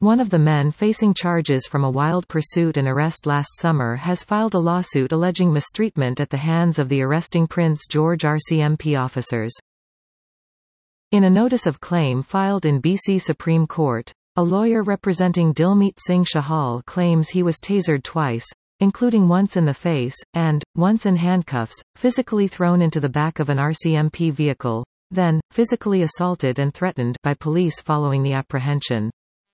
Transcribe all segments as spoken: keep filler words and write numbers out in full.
One of the men facing charges from a wild pursuit and arrest last summer has filed a lawsuit alleging mistreatment at the hands of the arresting Prince George R C M P officers. In a notice of claim filed in B C Supreme Court, a lawyer representing Dilmeet Singh Chahal claims he was tasered twice, including once in the face, and, once in handcuffs, physically thrown into the back of an R C M P vehicle, then, physically assaulted and threatened by police following the apprehension.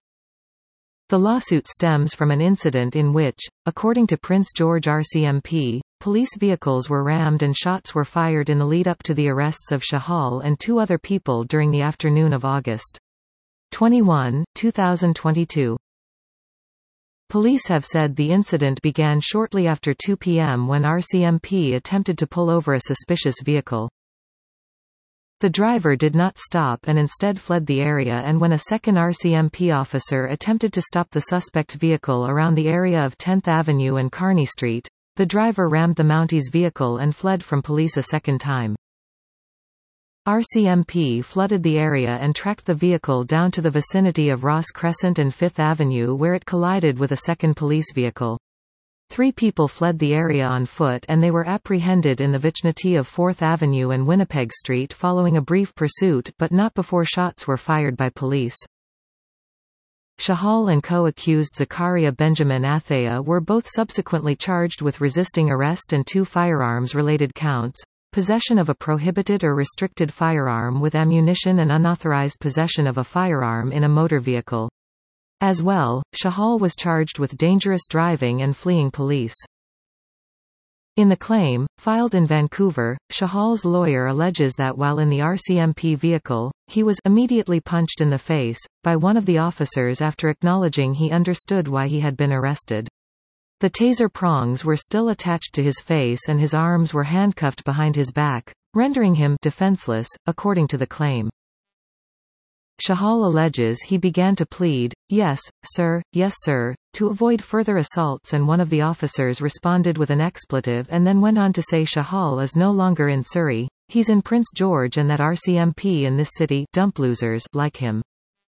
The lawsuit stems from an incident in which, according to Prince George R C M P, police vehicles were rammed and shots were fired in the lead-up to the arrests of Chahal and two other people during the afternoon of August twenty-first, two thousand twenty-two. Police have said the incident began shortly after two p m when R C M P attempted to pull over a suspicious vehicle. The driver did not stop and instead fled the area, and when a second R C M P officer attempted to stop the suspect vehicle around the area of tenth Avenue and Kearny Street, the driver rammed the Mounties vehicle and fled from police a second time. R C M P flooded the area and tracked the vehicle down to the vicinity of Ross Crescent and fifth Avenue, where it collided with a second police vehicle. Three people fled the area on foot and they were apprehended in the vicinity of fourth Avenue and Winnipeg Street following a brief pursuit, but not before shots were fired by police. Chahal and co-accused Zakaria Benjamin Athea were both subsequently charged with resisting arrest and two firearms-related counts: possession of a prohibited or restricted firearm with ammunition and unauthorized possession of a firearm in a motor vehicle. As well, Chahal was charged with dangerous driving and fleeing police. In the claim, filed in Vancouver, Chahal's lawyer alleges that while in the R C M P vehicle, he was immediately punched in the face by one of the officers after acknowledging he understood why he had been arrested. The taser prongs were still attached to his face and his arms were handcuffed behind his back, rendering him defenseless, according to the claim. Chahal alleges he began to plead, "Yes, sir, yes sir," to avoid further assaults, and one of the officers responded with an expletive and then went on to say Chahal is no longer in Surrey, he's in Prince George, and that R C M P in this city dump losers like him.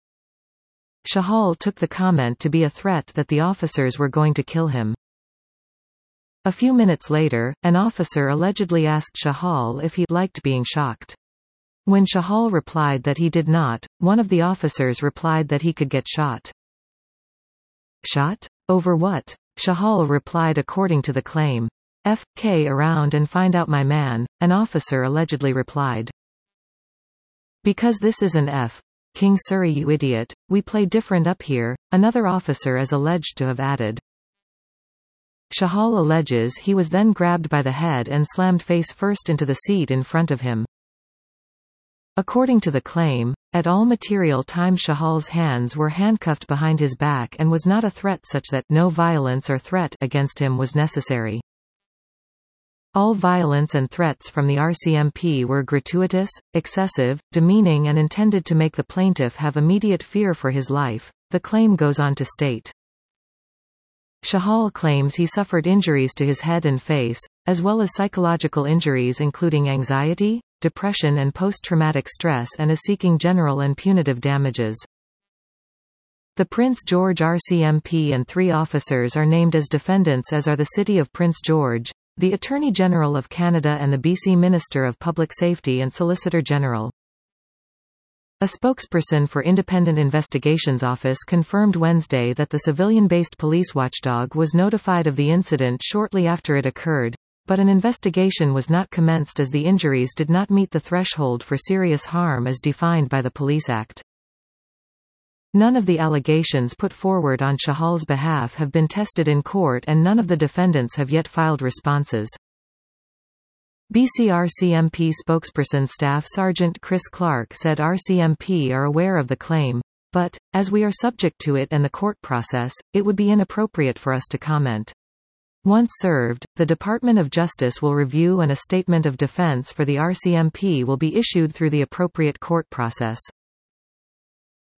Chahal took the comment to be a threat that the officers were going to kill him. A few minutes later, an officer allegedly asked Chahal if he liked being shocked. When Chahal replied that he did not, one of the officers replied that he could get shot. Shot? Over what? Chahal replied according to the claim. F K around and find out, my man, an officer allegedly replied. Because this is an F King Surrey, you idiot, we play different up here, another officer is alleged to have added. Chahal alleges he was then grabbed by the head and slammed face first into the seat in front of him. According to the claim, at all material time Chahal's hands were handcuffed behind his back and was not a threat such that no violence or threat against him was necessary. All violence and threats from the R C M P were gratuitous, excessive, demeaning and intended to make the plaintiff have immediate fear for his life, the claim goes on to state. Chahal claims he suffered injuries to his head and face, as well as psychological injuries including anxiety, depression and post-traumatic stress, and is seeking general and punitive damages. The Prince George R C M P and three officers are named as defendants, as are the City of Prince George, the Attorney General of Canada and the B C Minister of Public Safety and Solicitor General. A spokesperson for Independent Investigations Office confirmed Wednesday that the civilian-based police watchdog was notified of the incident shortly after it occurred, but an investigation was not commenced as the injuries did not meet the threshold for serious harm as defined by the Police Act. None of the allegations put forward on Chahal's behalf have been tested in court, and none of the defendants have yet filed responses. B C R C M P spokesperson Staff Sergeant Chris Clark said R C M P are aware of the claim, but, as we are subject to it and the court process, it would be inappropriate for us to comment. Once served, the Department of Justice will review and a statement of defense for the R C M P will be issued through the appropriate court process.